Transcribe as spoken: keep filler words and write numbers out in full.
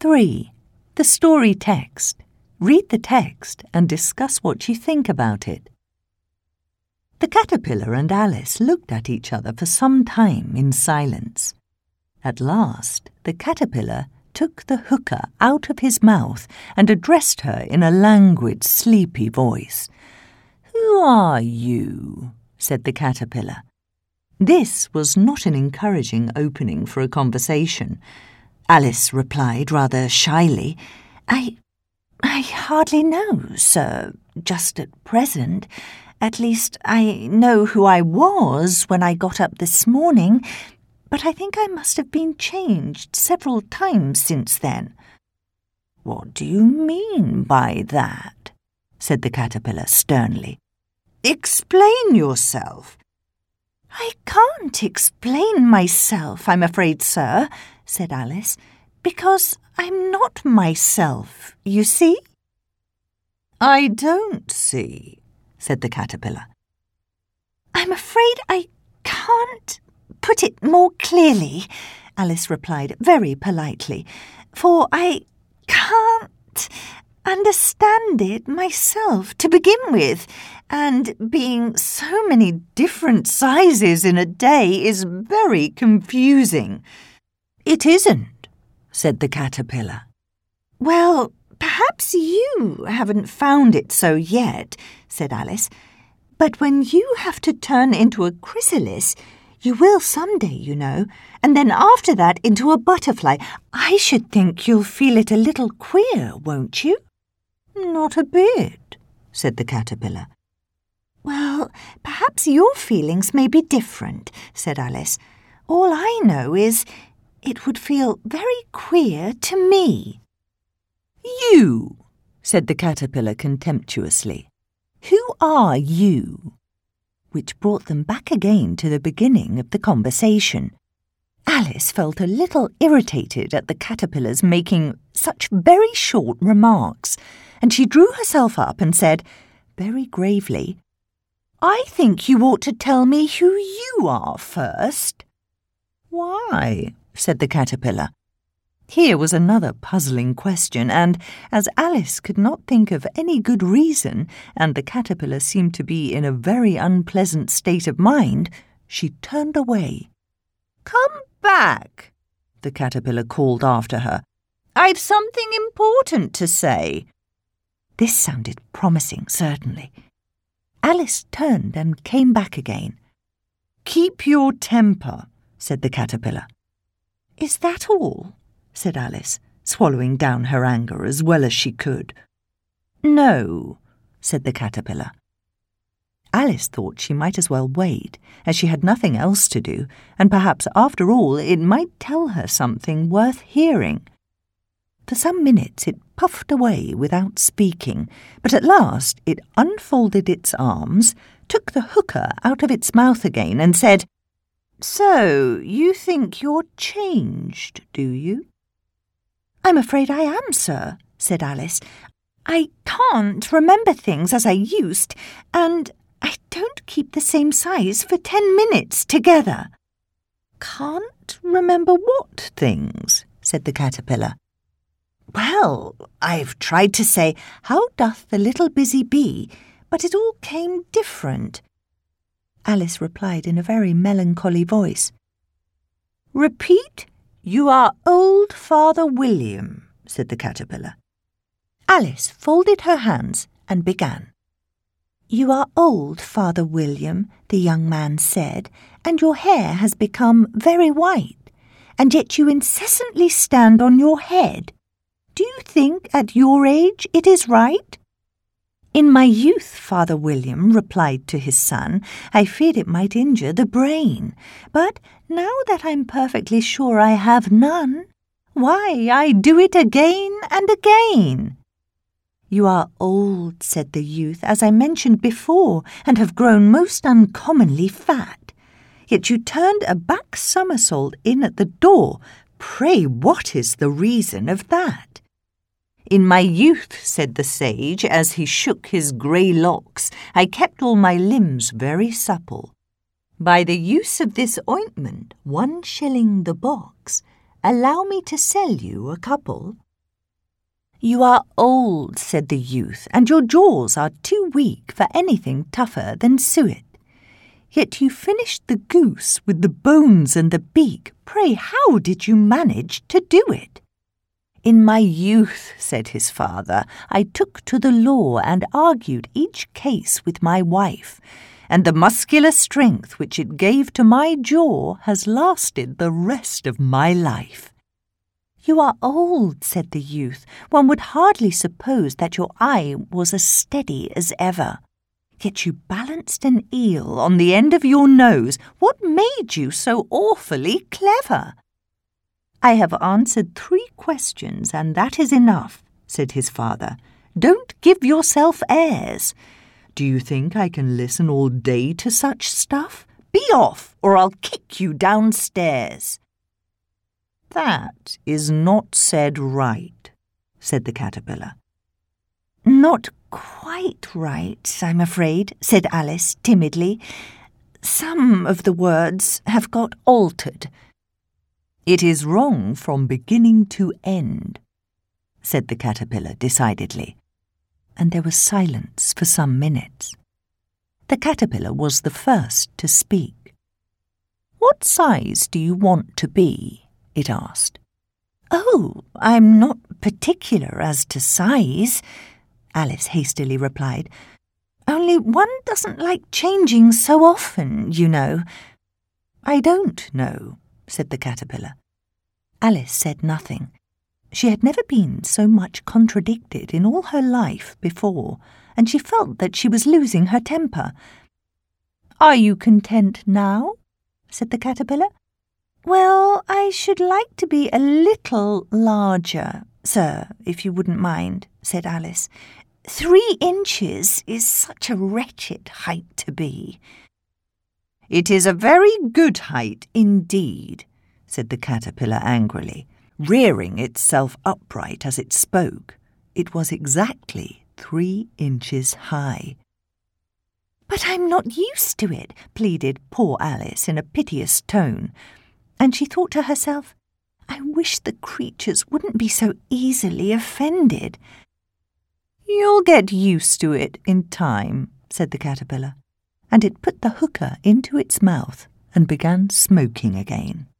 three. The story text. Read the text and discuss what you think about it. The caterpillar and Alice looked at each other for some time in silence. At last, the caterpillar took the hookah out of his mouth and addressed her in a languid, sleepy voice. "Who are you?" said the caterpillar. This was not an encouraging opening for a conversation. Alice replied rather shyly, I, I hardly know, sir, just at present. At least I know who I was when I got up this morning, but I think I must have been changed several times since then." "What do you mean by that?" said the caterpillar sternly. "Explain yourself." "I can't explain myself, I'm afraid, sir," said Alice, "because I'm not myself, you see." "I don't see," said the caterpillar. "I'm afraid I can't put it more clearly," Alice replied very politely, "for I can't understand it myself to begin with, and being so many different sizes in a day is very confusing." "It isn't," said the caterpillar. "Well, perhaps you haven't found it so yet," said Alice, "but when you have to turn into a chrysalis, you will some day, you know, and then after that into a butterfly. I should think you'll feel it a little queer, won't you?" "Not a bit," said the caterpillar. "Well, perhaps your feelings may be different," said Alice. "All I know is it would feel very queer to me." "You," said the caterpillar contemptuously. "Who are you?" Which brought them back again to the beginning of the conversation. Alice felt a little irritated at the caterpillar's making such very short remarks, and she drew herself up and said, very gravely, "I think you ought to tell me who you are first." "Why?" said the caterpillar. Here was another puzzling question, and as Alice could not think of any good reason, and the caterpillar seemed to be in a very unpleasant state of mind, she turned away. "Come back," the caterpillar called after her. "I've something important to say." This sounded promising, certainly. Alice turned and came back again. "Keep your temper," said the caterpillar. "Is that all?" said Alice, swallowing down her anger as well as she could. "No," said the caterpillar. Alice thought she might as well wait, as she had nothing else to do, and perhaps after all it might tell her something worth hearing. For some minutes it puffed away without speaking, but at last it unfolded its arms, took the hookah out of its mouth again, and said, "So you think you're changed, do you?" "I'm afraid I am, sir," said Alice. "I can't remember things as I used, and I don't keep the same size for ten minutes together." "Can't remember what things?" said the caterpillar. "Well, I've tried to say, 'How doth the little busy bee?' but it all came different." Alice replied in a very melancholy voice. "Repeat, 'You are old Father William,'" said the caterpillar. Alice folded her hands and began. "You are old, Father William," the young man said, "and your hair has become very white, and yet you incessantly stand on your head. Do you think at your age it is right?" "In my youth," Father William replied to his son, "I feared it might injure the brain, but now that I'm perfectly sure I have none, why, I do it again and again." "You are old," said the youth, "as I mentioned before, and have grown most uncommonly fat. Yet you turned a back somersault in at the door. Pray, what is the reason of that?" "In my youth," said the sage, as he shook his grey locks, "I kept all my limbs very supple. By the use of this ointment, one shilling the box, allow me to sell you a couple." "You are old," said the youth, "and your jaws are too weak for anything tougher than suet. Yet you finished the goose with the bones and the beak. Pray, how did you manage to do it?" "In my youth," said his father, "I took to the law and argued each case with my wife, and the muscular strength which it gave to my jaw has lasted the rest of my life." "You are old," said the youth. "One would hardly suppose that your eye was as steady as ever. Yet you balanced an eel on the end of your nose. What made you so awfully clever?" "I have answered three questions, and that is enough," said his father. "Don't give yourself airs. Do you think I can listen all day to such stuff? Be off, or I'll kick you downstairs." "That is not said right," said the caterpillar. "Not quite right, I'm afraid," said Alice timidly. "Some of the words have got altered." "It is wrong from beginning to end," said the caterpillar decidedly, and there was silence for some minutes. The caterpillar was the first to speak. "What size do you want to be?" it asked. "Oh, I'm not particular as to size," Alice hastily replied. "Only one doesn't like changing so often, you know." "I don't know," said the caterpillar. Alice said nothing. She had never been so much contradicted in all her life before, and she felt that she was losing her temper. "Are you content now?" said the caterpillar. "Well, I should like to be a little larger, sir, if you wouldn't mind," said Alice. "Three inches is such a wretched height to be." "It is a very good height indeed," said the caterpillar angrily, rearing itself upright as it spoke. It was exactly three inches high. "But I'm not used to it," pleaded poor Alice in a piteous tone. And she thought to herself, "I wish the creatures wouldn't be so easily offended." "You'll get used to it in time," said the caterpillar, and it put the hookah into its mouth and began smoking again.